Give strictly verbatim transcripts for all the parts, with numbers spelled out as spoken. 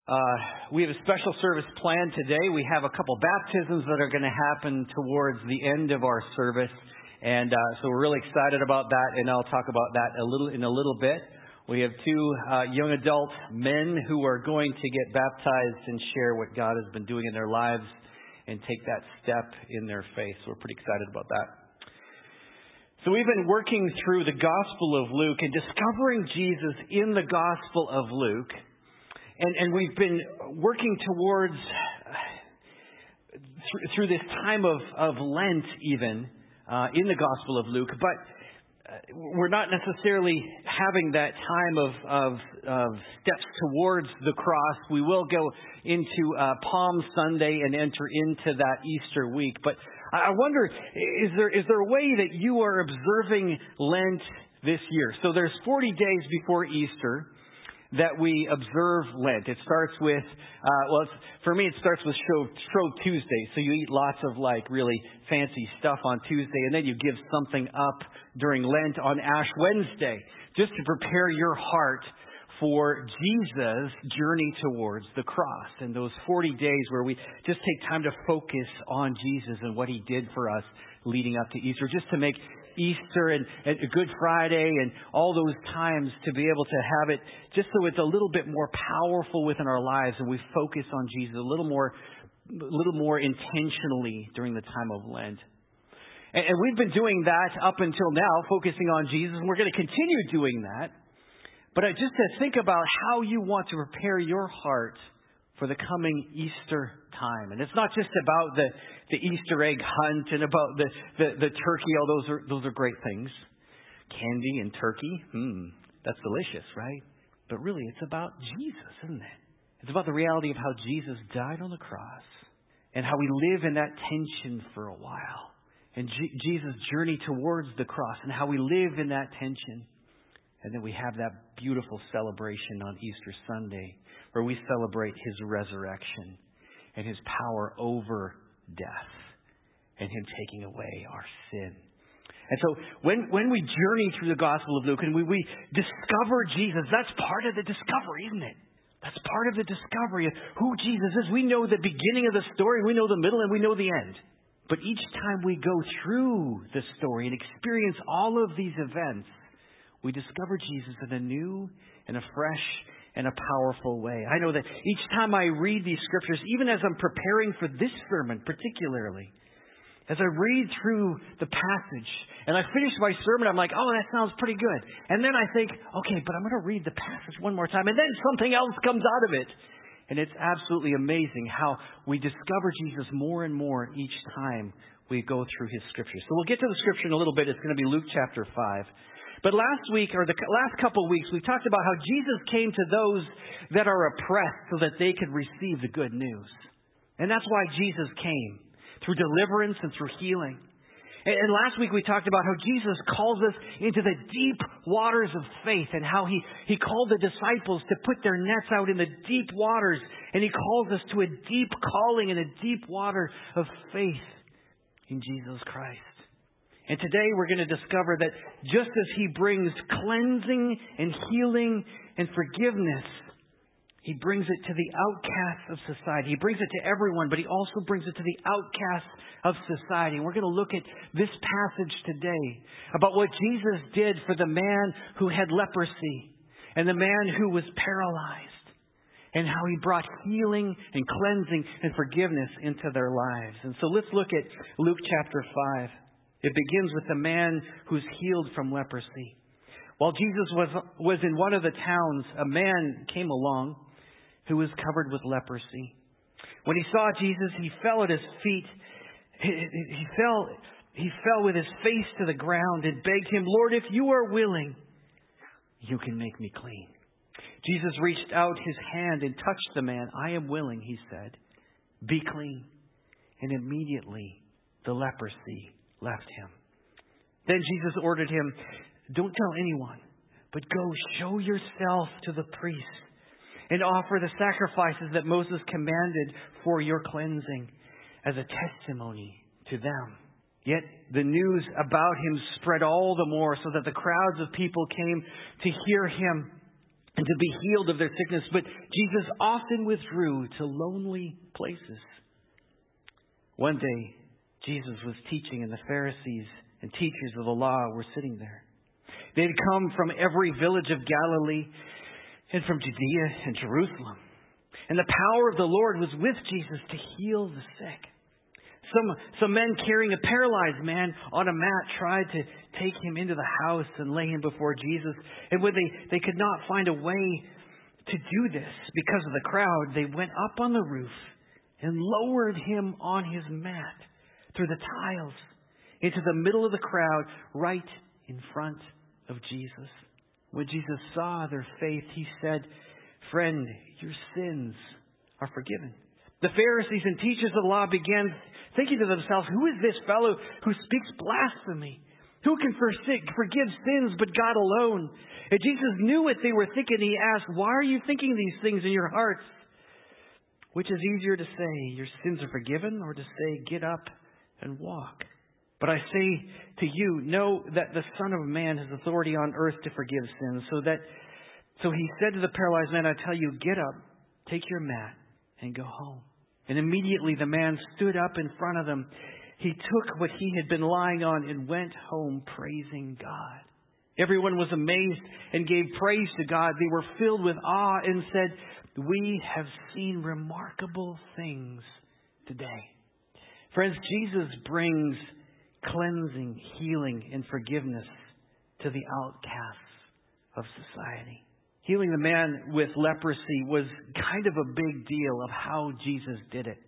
Uh, we have a special service planned today. We have a couple baptisms that are going to happen towards the end of our service. And uh, so we're really excited about that, and I'll talk about that a little in a little bit. We have two uh, young adult men who are going to get baptized and share what God has been doing in their lives and take that step in their faith. So we're pretty excited about that. So we've been working through the Gospel of Luke and discovering Jesus in the Gospel of Luke. And, and we've been working towards, uh, th- through this time of, of Lent even, uh, in the Gospel of Luke. But uh, we're not necessarily having that time of, of, of steps towards the cross. We will go into uh, Palm Sunday and enter into that Easter week. But I wonder, is there is there a way that you are observing Lent this year? So there's forty days before Easter that we observe Lent. It starts with, uh, well, it's, for me, it starts with Shrove, Shrove Tuesday. So you eat lots of like really fancy stuff on Tuesday, and then you give something up during Lent on Ash Wednesday, just to prepare your heart for Jesus' journey towards the cross. And those forty days where we just take time to focus on Jesus and what He did for us leading up to Easter, just to make Easter and, and Good Friday and all those times to be able to have it just so it's a little bit more powerful within our lives, and we focus on Jesus a little more, a little more intentionally during the time of Lent. And, and we've been doing that up until now, focusing on Jesus, and we're going to continue doing that. But I just to think about how you want to prepare your heart for the coming Easter time. And it's not just about the, the Easter egg hunt and about the, the, the turkey. All those are those are great things. Candy and turkey, hmm, that's delicious, right? But really, it's about Jesus, isn't it? It's about the reality of how Jesus died on the cross and how we live in that tension for a while. And G- Jesus' journey towards the cross and how we live in that tension. And then we have that beautiful celebration on Easter Sunday where we celebrate His resurrection and His power over death and Him taking away our sin. And so when, when we journey through the Gospel of Luke and we, we discover Jesus, that's part of the discovery, isn't it? That's part of the discovery of who Jesus is. We know the beginning of the story, we know the middle, and we know the end. But each time we go through the story and experience all of these events, we discover Jesus in a new and a fresh and a powerful way. I know that each time I read these scriptures, even as I'm preparing for this sermon particularly, as I read through the passage and I finish my sermon, I'm like, oh, that sounds pretty good. And then I think, okay, but I'm going to read the passage one more time. And then something else comes out of it. And it's absolutely amazing how we discover Jesus more and more each time we go through His scriptures. So we'll get to the scripture in a little bit. It's going to be Luke chapter five. But last week, or the last couple of weeks, we talked about how Jesus came to those that are oppressed so that they could receive the good news. And that's why Jesus came, through deliverance and through healing. And, and last week we talked about how Jesus calls us into the deep waters of faith and how he, he called the disciples to put their nets out in the deep waters. And He calls us to a deep calling in a deep water of faith in Jesus Christ. And today we're going to discover that just as He brings cleansing and healing and forgiveness, He brings it to the outcasts of society. He brings it to everyone, but He also brings it to the outcasts of society. And we're going to look at this passage today about what Jesus did for the man who had leprosy and the man who was paralyzed, and how He brought healing and cleansing and forgiveness into their lives. And so let's look at Luke chapter five. It begins with the man who's healed from leprosy. While Jesus was, was in one of the towns, a man came along who was covered with leprosy. When he saw Jesus, he fell at His feet. He, he fell, he fell with his face to the ground and begged Him, Lord, if you are willing, you can make me clean. Jesus reached out His hand and touched the man. I am willing, He said. Be clean. And immediately the leprosy left him. Then Jesus ordered him, don't tell anyone, but go show yourself to the priest and offer the sacrifices that Moses commanded for your cleansing as a testimony to them. Yet the news about Him spread all the more so that the crowds of people came to hear Him and to be healed of their sickness. But Jesus often withdrew to lonely places. One day, Jesus was teaching, and the Pharisees and teachers of the law were sitting there. They had come from every village of Galilee and from Judea and Jerusalem. And the power of the Lord was with Jesus to heal the sick. Some, some men carrying a paralyzed man on a mat tried to take him into the house and lay him before Jesus. And when they, they could not find a way to do this because of the crowd, they went up on the roof and lowered him on his mat through the tiles into the middle of the crowd, right in front of Jesus. When Jesus saw their faith, he said, "Friend, your sins are forgiven." The Pharisees and teachers of the law began thinking to themselves, "Who is this fellow who speaks blasphemy? Who can forgive sins but God alone?" And Jesus knew what they were thinking. He asked, "Why are you thinking these things in your hearts? Which is easier to say, 'Your sins are forgiven,' or to say, 'Get up and walk'? But I say to you, know that the Son of Man has authority on earth to forgive sins." So that, so he said to the paralyzed man, "I tell you, get up, take your mat, and go home." And immediately the man stood up in front of them. He took what he had been lying on and went home praising God. Everyone was amazed and gave praise to God. They were filled with awe and said, "We have seen remarkable things today." Friends, Jesus brings cleansing, healing, and forgiveness to the outcasts of society. Healing the man with leprosy was kind of a big deal of how Jesus did it.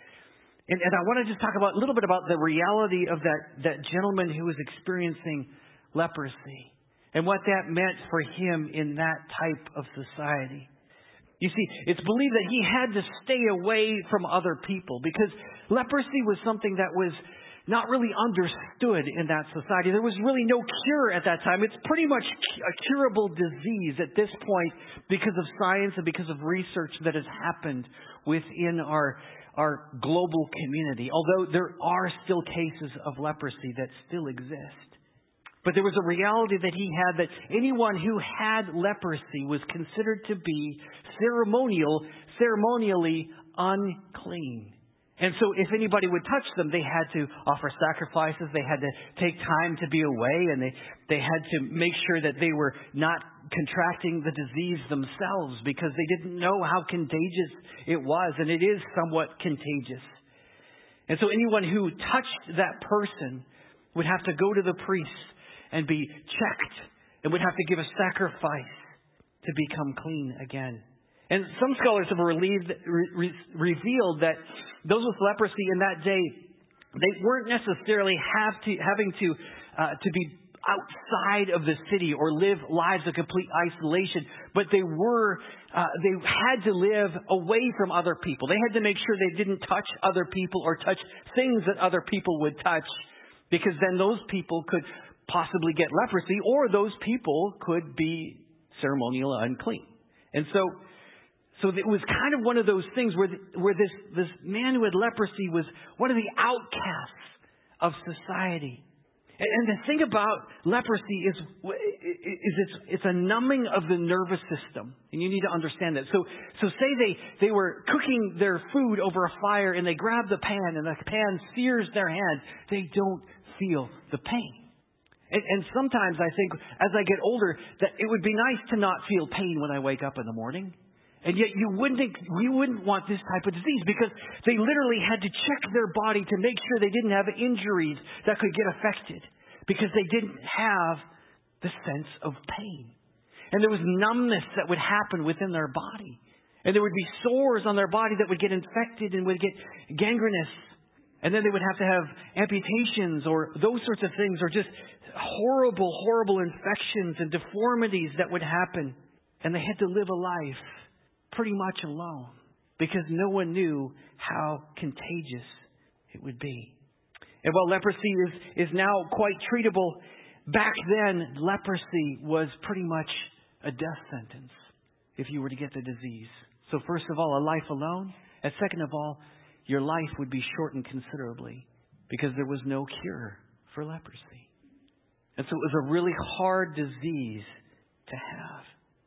And, and I want to just talk about a little bit about the reality of that, that gentleman who was experiencing leprosy and what that meant for him in that type of society. You see, it's believed that he had to stay away from other people because leprosy was something that was not really understood in that society. There was really no cure at that time. It's pretty much a curable disease at this point because of science and because of research that has happened within our, our global community. Although there are still cases of leprosy that still exist. But there was a reality that he had that anyone who had leprosy was considered to be ceremonial, ceremonially unclean. And so if anybody would touch them, they had to offer sacrifices. They had to take time to be away, and they, they had to make sure that they were not contracting the disease themselves because they didn't know how contagious it was, and it is somewhat contagious. And so anyone who touched that person would have to go to the priest and be checked and would have to give a sacrifice to become clean again. And some scholars have relieved, re, re, revealed that those with leprosy in that day, they weren't necessarily have to, having to uh, to be outside of the city or live lives of complete isolation, but they were uh, they had to live away from other people. They had to make sure they didn't touch other people or touch things that other people would touch, because then those people could possibly get leprosy, or those people could be ceremonially unclean. And so. So it was kind of one of those things where the, where this, this man who had leprosy was one of the outcasts of society. And, and the thing about leprosy is, is it's, it's a numbing of the nervous system. And you need to understand that. So, so say they, they were cooking their food over a fire and they grab the pan and the pan sears their hand. They don't feel the pain. And, and sometimes I think as I get older that it would be nice to not feel pain when I wake up in the morning. And yet you wouldn't, you wouldn't want this type of disease because they literally had to check their body to make sure they didn't have injuries that could get affected because they didn't have the sense of pain. And there was numbness that would happen within their body. And there would be sores on their body that would get infected and would get gangrenous. And then they would have to have amputations or those sorts of things, or just horrible, horrible infections and deformities that would happen. And they had to live a life pretty much alone because no one knew how contagious it would be. And while leprosy is, is now quite treatable, back then leprosy was pretty much a death sentence if you were to get the disease. So first of all, a life alone. And second of all, your life would be shortened considerably because there was no cure for leprosy. And so it was a really hard disease to have.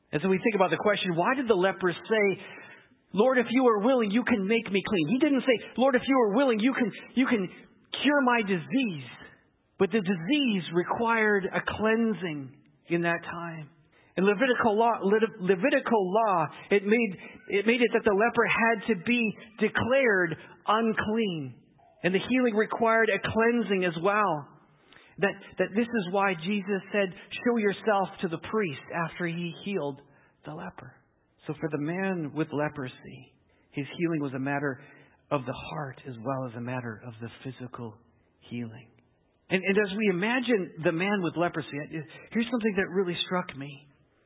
And so we think about the question, why did the leper say, Lord, if you are willing, you can make me clean? He didn't say, Lord, if you are willing, you can, you can cure my disease. But the disease required a cleansing in that time. In Levitical law, Levitical law, it made, it made it that the leper had to be declared unclean. And the healing required a cleansing as well. That, that this is why Jesus said, show yourself to the priest after he healed the leper. So for the man with leprosy, his healing was a matter of the heart as well as a matter of the physical healing. And, and as we imagine the man with leprosy, here's something that really struck me.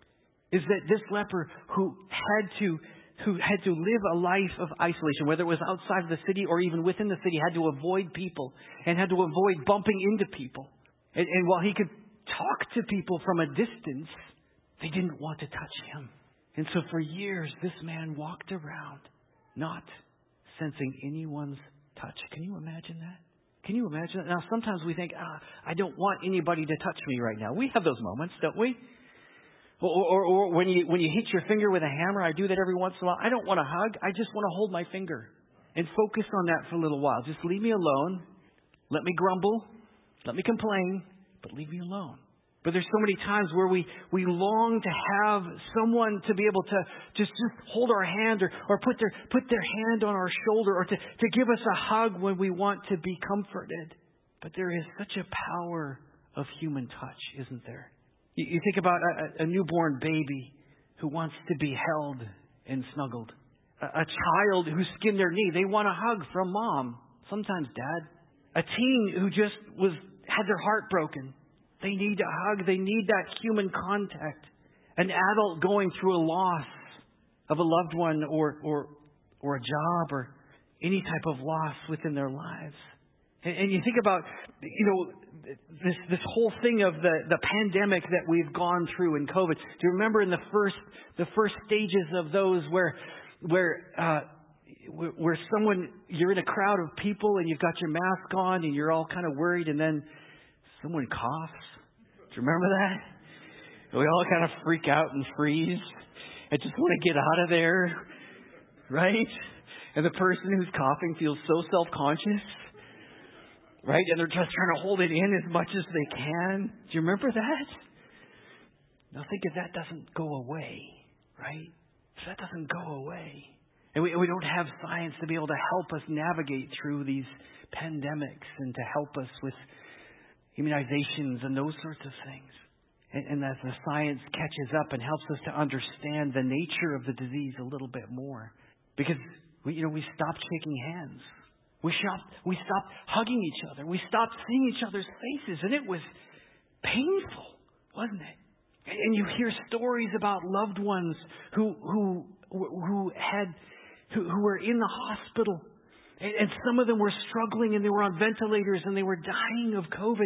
Is that this leper who had to who had to live a life of isolation, whether it was outside of the city or even within the city, had to avoid people and had to avoid bumping into people. And, and while he could talk to people from a distance, they didn't want to touch him. And so for years, this man walked around not sensing anyone's touch. Can you imagine that? Can you imagine that? Now, sometimes we think, ah, I don't want anybody to touch me right now. We have those moments, don't we? Or, or, or when you when you hit your finger with a hammer, I do that every once in a while. I don't want a hug. I just want to hold my finger and focus on that for a little while. Just leave me alone. Let me grumble. Let me complain. But leave me alone. But there's so many times where we, we long to have someone to be able to just, just hold our hand or, or put their put their hand on our shoulder or to, to give us a hug when we want to be comforted. But there is such a power of human touch, isn't there? You, you think about a, a newborn baby who wants to be held and snuggled. A, a child who skinned their knee. They want a hug from mom. Sometimes dad. A teen who just was had their heart broken. They need a hug. They need that human contact. An adult going through a loss of a loved one or or or a job or any type of loss within their lives. And, and you think about, you know, this this whole thing of the, the pandemic that we've gone through in COVID. Do you remember in the first the first stages of those where where uh, where someone you're in a crowd of people and you've got your mask on and you're all kind of worried and then someone coughs? Do you remember that? We all kind of freak out and freeze and just want to get out of there, right? And the person who's coughing feels so self-conscious, right? And they're just trying to hold it in as much as they can. Do you remember that? Now think if that doesn't go away, right? If that doesn't go away. And we, we don't have science to be able to help us navigate through these pandemics and to help us with immunizations and those sorts of things. And, and as the science catches up and helps us to understand the nature of the disease a little bit more. Because, we, you know, we stopped shaking hands. We stopped, we stopped hugging each other. We stopped seeing each other's faces. And it was painful, wasn't it? And you hear stories about loved ones who who who had who, who were in the hospital. And some of them were struggling and they were on ventilators and they were dying of COVID.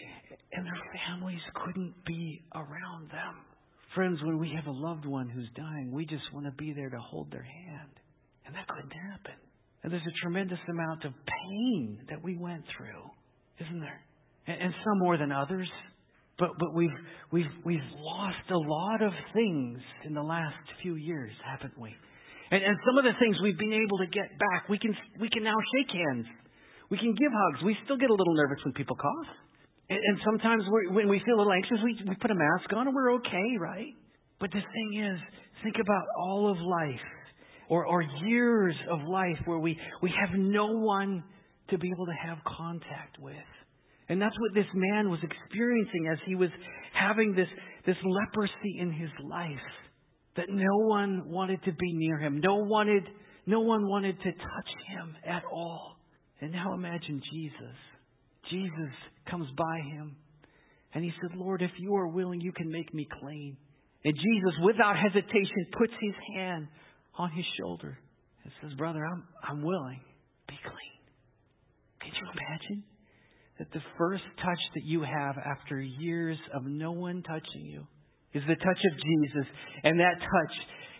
And their families couldn't be around them. Friends, when we have a loved one who's dying, we just want to be there to hold their hand. And that couldn't happen. And there's a tremendous amount of pain that we went through, isn't there? And, and some more than others. But but we've we've we've lost a lot of things in the last few years, haven't we? And, and some of the things we've been able to get back, we can we can now shake hands. We can give hugs. We still get a little nervous when people cough. And, and sometimes we're, when we feel a little anxious, we, we put a mask on and we're okay, right? But the thing is, think about all of life or, or years of life where we, we have no one to be able to have contact with. And that's what this man was experiencing as he was having this, this leprosy in his life. That no one wanted to be near him. No wanted, no one wanted to touch him at all. And now imagine Jesus. Jesus comes by him. And he said, Lord, if you are willing, you can make me clean. And Jesus, without hesitation, puts his hand on his shoulder and says, brother, I'm, I'm willing. Be clean. Can you imagine? That the first touch that you have after years of no one touching you is the touch of Jesus. And that touch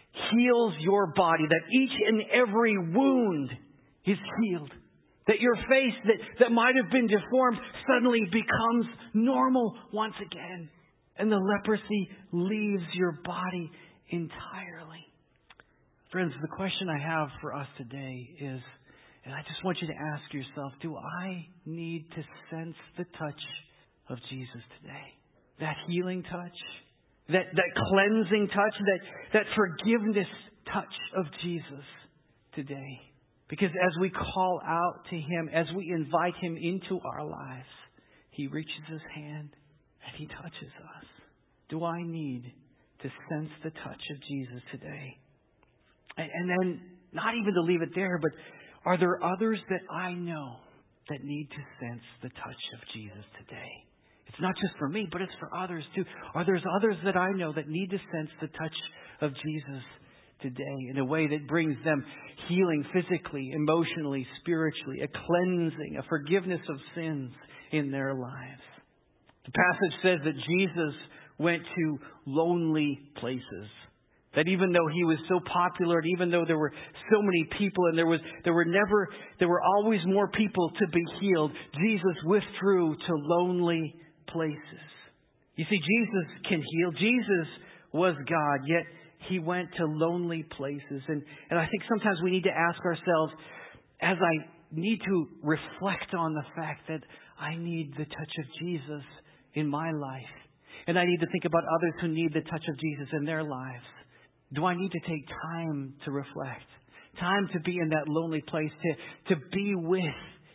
heals your body. That each and every wound is healed. That your face that, that might have been deformed suddenly becomes normal once again. And the leprosy leaves your body entirely. Friends, the question I have for us today is, and I just want you to ask yourself, do I need to sense the touch of Jesus today? That healing touch, that, that cleansing touch, that, that forgiveness touch of Jesus today. Because as we call out to Him, as we invite Him into our lives, He reaches His hand and He touches us. Do I need to sense the touch of Jesus today? And, and then, not even to leave it there, but are there others that I know that need to sense the touch of Jesus today? It's not just for me, but it's for others too. Are there others that I know that need to sense the touch of Jesus today in a way that brings them healing physically, emotionally, spiritually, a cleansing, a forgiveness of sins in their lives? The passage says that Jesus went to lonely places. That even though He was so popular, and even though there were so many people, and there was there were never there were always more people to be healed, Jesus withdrew to lonely places. You see, Jesus can heal. Jesus was God, yet He went to lonely places. And, and I think sometimes we need to ask ourselves, as I need to reflect on the fact that I need the touch of Jesus in my life, and I need to think about others who need the touch of Jesus in their lives. Do I need to take time to reflect? Time to be in that lonely place, to, to be with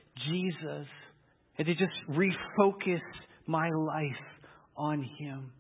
Jesus, and to just refocus my life on Him.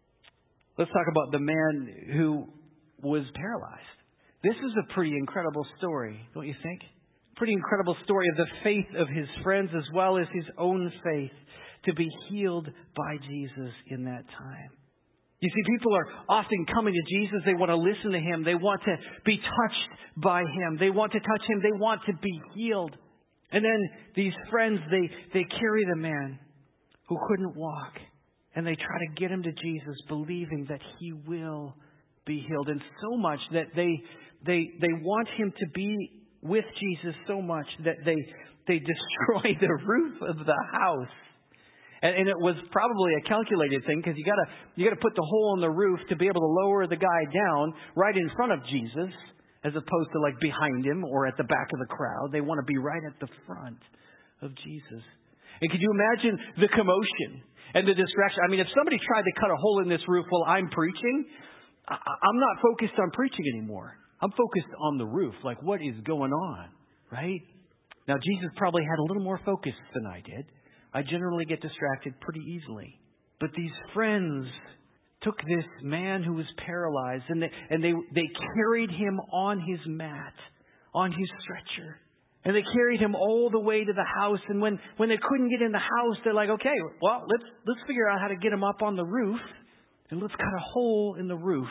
Let's talk about the man who was paralyzed. This is a pretty incredible story, don't you think? Pretty incredible story of the faith of his friends as well as his own faith to be healed by Jesus in that time. You see, people are often coming to Jesus. They want to listen to Him. They want to be touched by Him. They want to touch Him. They want to be healed. And then these friends, they, they carry the man who couldn't walk, and they try to get him to Jesus, believing that he will be healed. And so much that they they they want him to be with Jesus so much that they they destroy the roof of the house. And, and it was probably a calculated thing, because you gotta you gotta put the hole in the roof to be able to lower the guy down right in front of Jesus, as opposed to like behind him or at the back of the crowd. They want to be right at the front of Jesus. And could you imagine the commotion and the distraction? I mean, if somebody tried to cut a hole in this roof while I'm preaching, I, I'm not focused on preaching anymore. I'm focused on the roof. Like, what is going on, right? Now, Jesus probably had a little more focus than I did. I generally get distracted pretty easily. But these friends took this man who was paralyzed, and they, and they, they carried him on his mat, on his stretcher. And they carried him all the way to the house. And when, when they couldn't get in the house, they're like, okay, well, let's let's figure out how to get him up on the roof. And let's cut a hole in the roof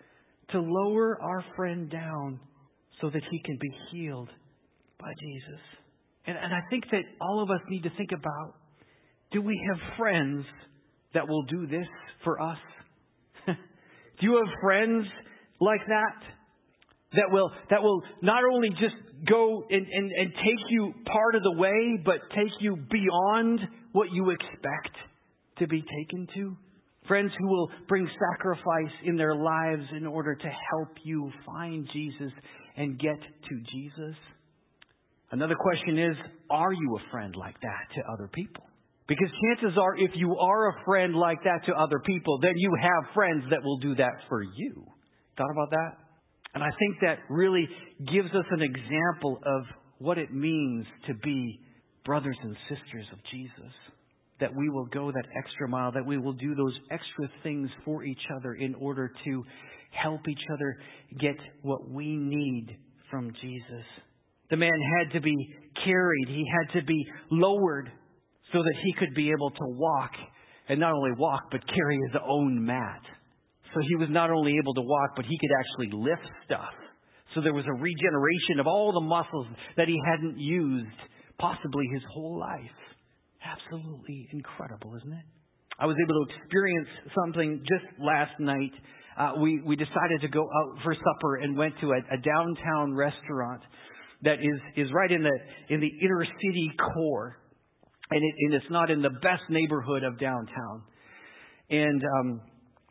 to lower our friend down so that he can be healed by Jesus. And, and I think that all of us need to think about, do we have friends that will do this for us? Do you have friends like that? That will that will not only just go and, and, and take you part of the way, but take you beyond what you expect to be taken to? Friends who will bring sacrifice in their lives in order to help you find Jesus and get to Jesus? Another question is, are you a friend like that to other people? Because chances are, if you are a friend like that to other people, then you have friends that will do that for you. Thought about that? And I think that really gives us an example of what it means to be brothers and sisters of Jesus. That we will go that extra mile, that we will do those extra things for each other in order to help each other get what we need from Jesus. The man had to be carried. He had to be lowered so that he could be able to walk. And not only walk, but carry his own mat. So he was not only able to walk, but he could actually lift stuff. So there was a regeneration of all the muscles that he hadn't used possibly his whole life. Absolutely incredible, isn't it? I was able to experience something just last night. Uh, we, we decided to go out for supper and went to a, a downtown restaurant that is, is right in the in the inner city core. And, it, and it's not in the best neighborhood of downtown. And um,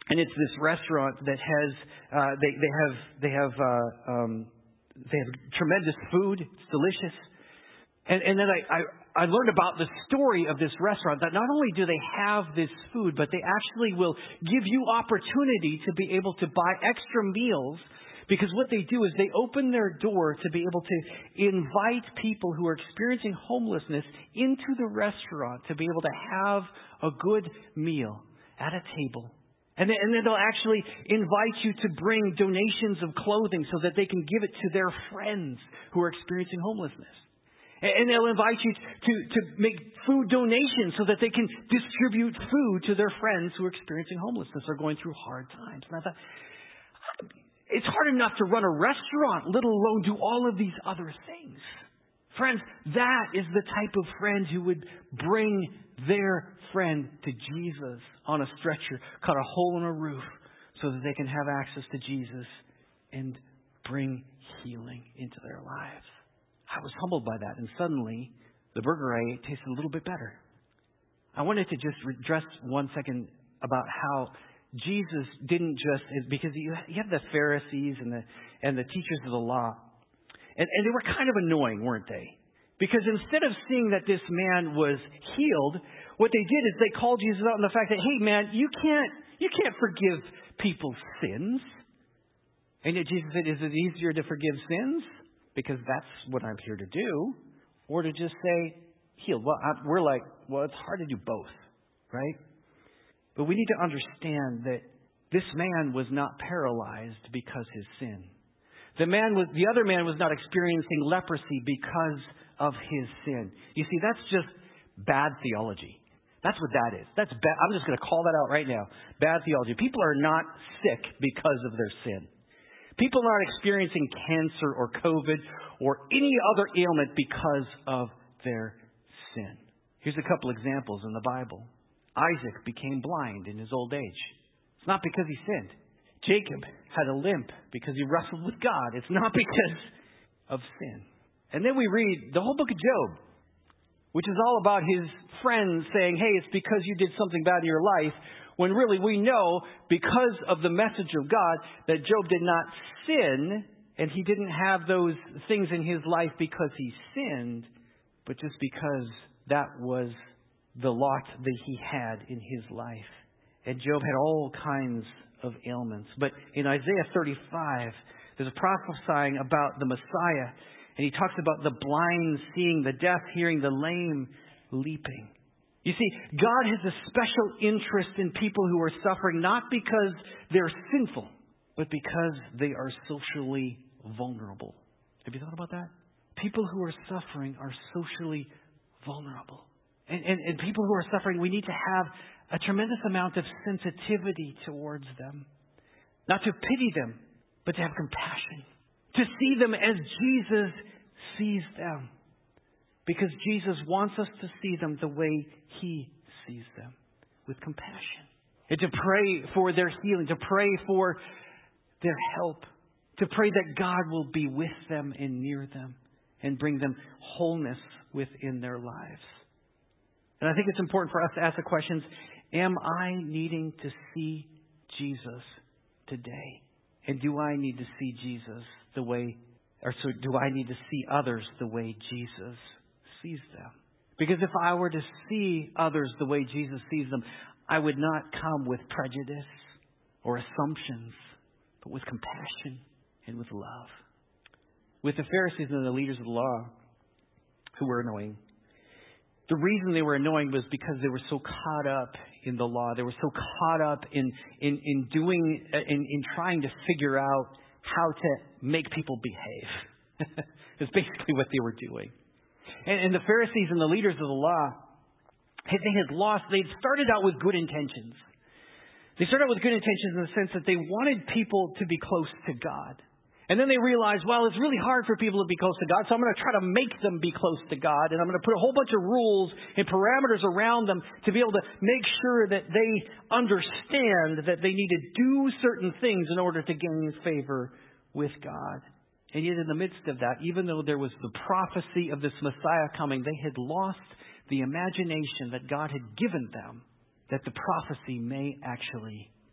And it's this restaurant that has uh, they they have they have uh, um, they have tremendous food. It's delicious. And, and then I, I I learned about the story of this restaurant, that not only do they have this food, but they actually will give you opportunity to be able to buy extra meals. Because what they do is they open their door to be able to invite people who are experiencing homelessness into the restaurant to be able to have a good meal at a table. And then, and then they'll actually invite you to bring donations of clothing so that they can give it to their friends who are experiencing homelessness. And they'll invite you to, to make food donations so that they can distribute food to their friends who are experiencing homelessness or going through hard times. And I thought, it's hard enough to run a restaurant, let alone do all of these other things. Friends, that is the type of friend who would bring their friend to Jesus on a stretcher, cut a hole in a roof so that they can have access to Jesus and bring healing into their lives. I was humbled by that, and suddenly the burger I ate tasted a little bit better. I wanted to just address one second about how Jesus didn't just, because you have the Pharisees and the and the teachers of the law, and, and they were kind of annoying, weren't they? Because instead of seeing that this man was healed, what they did is they called Jesus out on the fact that, hey man, you can't you can't forgive people's sins. And yet Jesus said, is it easier to forgive sins? Because that's what I'm here to do. Or to just say, healed. Well, I, we're like, well, it's hard to do both, right? But we need to understand that this man was not paralyzed because his sin. The man was, the other man was not experiencing leprosy because of his sin. You see, that's just bad theology. That's what that is. That's bad. I'm just going to call that out right now. Bad theology. People are not sick because of their sin. People aren't experiencing cancer or COVID or any other ailment because of their sin. Here's a couple examples in the Bible. Isaac became blind in his old age. It's not because he sinned. Jacob had a limp because he wrestled with God. It's not because of sin. And then we read the whole book of Job, which is all about his friends saying, hey, it's because you did something bad in your life. When really we know, because of the message of God, that Job did not sin, and he didn't have those things in his life because he sinned, but just because that was the lot that he had in his life. And Job had all kinds of ailments. But in Isaiah thirty-five, there's a prophesying about the Messiah, and he talks about the blind seeing, the deaf hearing, the lame leaping. You see, God has a special interest in people who are suffering, not because they're sinful, but because they are socially vulnerable. Have you thought about that? People who are suffering are socially vulnerable. And, and, and people who are suffering, we need to have a tremendous amount of sensitivity towards them. Not to pity them, but to have compassion. To see them as Jesus sees them. Because Jesus wants us to see them the way He sees them, with compassion. And to pray for their healing, to pray for their help, to pray that God will be with them and near them and bring them wholeness within their lives. And I think it's important for us to ask the questions, am I needing to see Jesus today? And do I need to see Jesus the way, or so do I need to see others the way Jesus sees them? Because if I were to see others the way Jesus sees them, I would not come with prejudice or assumptions, but with compassion and with love. With the Pharisees and the leaders of the law who were annoying, the reason they were annoying was because they were so caught up in the law. They were so caught up in in, in doing in, in trying to figure out how to make people behave. That's basically what they were doing. And, and the Pharisees and the leaders of the law, they had lost. They'd started out with good intentions. They started out with good intentions in the sense that they wanted people to be close to God. And then they realized, well, it's really hard for people to be close to God, so I'm going to try to make them be close to God. And I'm going to put a whole bunch of rules and parameters around them to be able to make sure that they understand that they need to do certain things in order to gain favor with God. And yet in the midst of that, even though there was the prophecy of this Messiah coming, they had lost the imagination that God had given them, that the prophecy may actually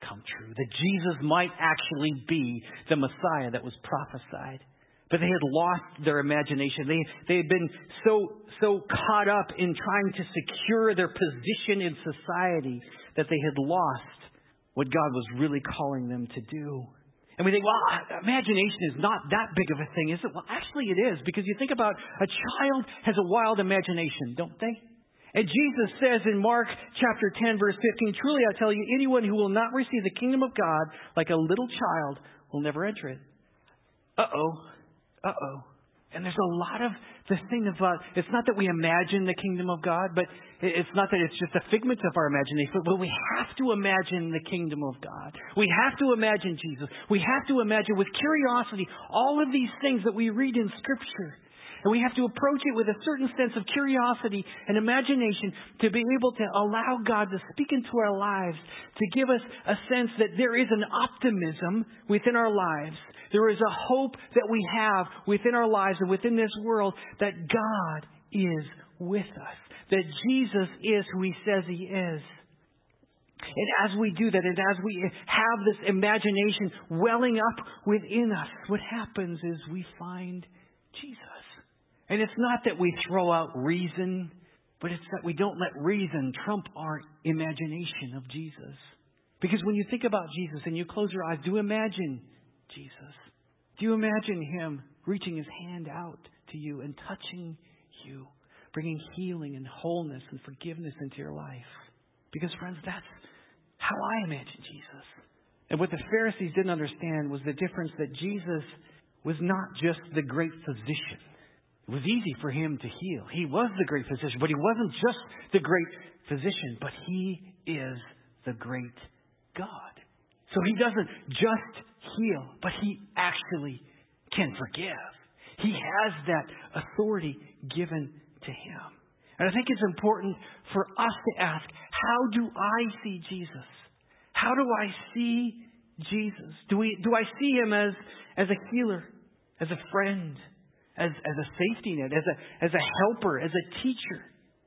come true. That Jesus might actually be the Messiah that was prophesied. But they had lost their imagination. They, they had been so, so caught up in trying to secure their position in society that they had lost what God was really calling them to do. And we think, well, imagination is not that big of a thing, is it? Well, actually it is, because you think about a child has a wild imagination, don't they? And Jesus says in Mark chapter ten, verse fifteen, truly I tell you, anyone who will not receive the kingdom of God like a little child will never enter it. Uh-oh. Uh-oh. And there's a lot of the thing about, it's not that we imagine the kingdom of God, but it's not that it's just a figment of our imagination, but we have to imagine the kingdom of God. We have to imagine Jesus. We have to imagine with curiosity all of these things that we read in Scripture. And we have to approach it with a certain sense of curiosity and imagination to be able to allow God to speak into our lives, to give us a sense that there is an optimism within our lives. There is a hope that we have within our lives and within this world that God is with us, that Jesus is who He says He is. And as we do that, and as we have this imagination welling up within us, what happens is we find Jesus. And it's not that we throw out reason, but it's that we don't let reason trump our imagination of Jesus. Because when you think about Jesus and you close your eyes, do imagine Jesus. Do you imagine Him reaching His hand out to you and touching you, bringing healing and wholeness and forgiveness into your life? Because, friends, that's how I imagine Jesus. And what the Pharisees didn't understand was the difference that Jesus was not just the great physician. It was easy for Him to heal. He was the great physician, but He wasn't just the great physician, but He is the great God. So He doesn't just heal, but He actually can forgive. He has that authority given to Him. And I think it's important for us to ask, how do I see Jesus? How do I see Jesus? Do we do I see Him as, as a healer, as a friend, as, as a safety net, as a, as a helper, as a teacher?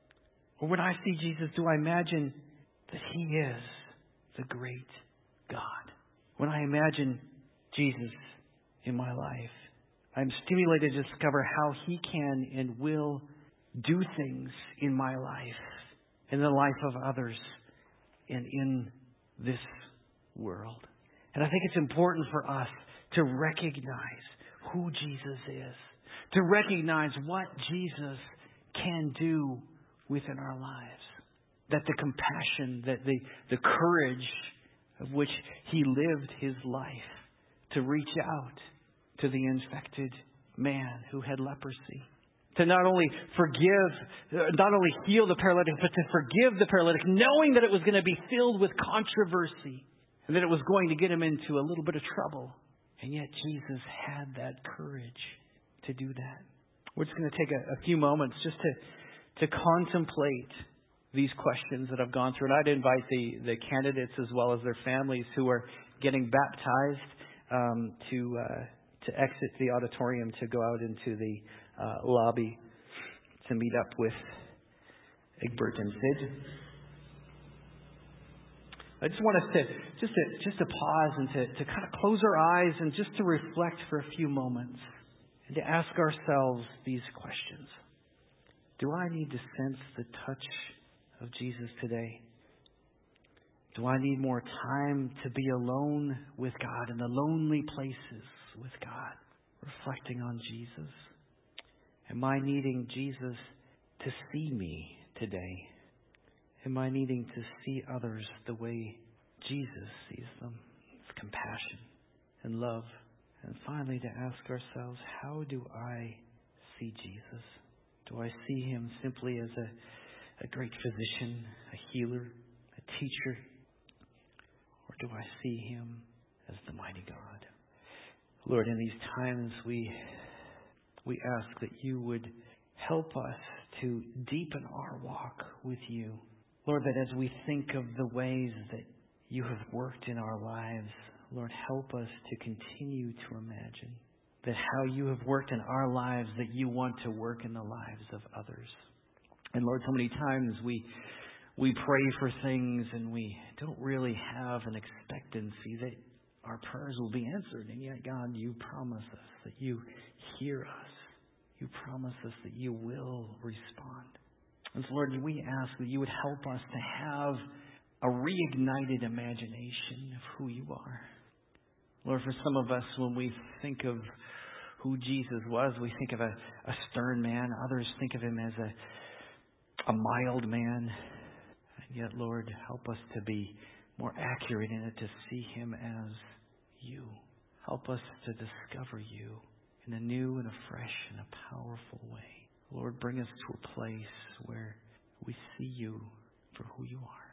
Or when I see Jesus, do I imagine that He is the great God? When I imagine Jesus in my life, I'm stimulated to discover how He can and will do things in my life, in the life of others, and in this world. And I think it's important for us to recognize who Jesus is, to recognize what Jesus can do within our lives. That the compassion, that the, the courage of which He lived His life to reach out to the infected man who had leprosy. To not only forgive, not only heal the paralytic, but to forgive the paralytic, knowing that it was going to be filled with controversy and that it was going to get him into a little bit of trouble. And yet Jesus had that courage to do that. We're just going to take a, a few moments just to, to contemplate these questions that I've gone through. And I'd invite the, the candidates as well as their families who are getting baptized um, to uh, to exit the auditorium to go out into the uh, lobby to meet up with Egbert and Sid. I just want us to just to just to pause and to, to kind of close our eyes and just to reflect for a few moments and to ask ourselves these questions. Do I need to sense the touch of Jesus today? Do I need more time to be alone with God in the lonely places with God, reflecting on Jesus? Am I needing Jesus to see me today? Am I needing to see others the way Jesus sees them? With compassion and love. And finally, to ask ourselves, how do I see Jesus? Do I see Him simply as a, a great physician, a healer, a teacher? Or do I see Him as the mighty God? Lord, in these times we we ask that You would help us to deepen our walk with You. Lord, that as we think of the ways that You have worked in our lives, Lord, help us to continue to imagine that how You have worked in our lives, that You want to work in the lives of others. And Lord, so many times we we pray for things and we don't really have an expectancy that our prayers will be answered. And yet, God, you promise us that you hear us. You promise us that you will respond. And so, Lord, we ask that you would help us to have a reignited imagination of who you are. Lord, for some of us, when we think of who Jesus was, we think of a, a stern man. Others think of him as a, a mild man. And yet, Lord, help us to be more accurate in it, to see him as you. Help us to discover you in a new and a fresh and a powerful way. Lord, bring us to a place where we see you for who you are.